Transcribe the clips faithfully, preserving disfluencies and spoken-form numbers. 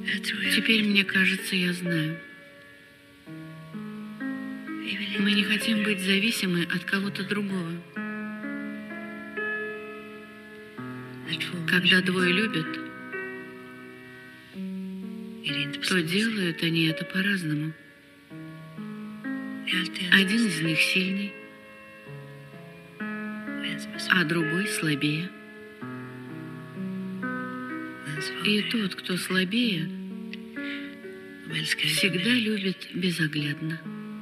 Теперь, мне кажется, я знаю. Мы не хотим быть зависимы от кого-то другого. Когда двое любят, то делают они это по-разному. Один из них сильный, а другой слабее. И тот, кто слабее, всегда любит безоглядно,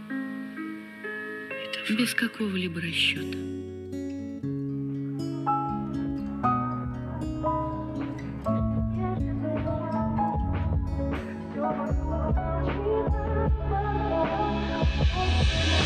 без какого-либо расчета. Thank you.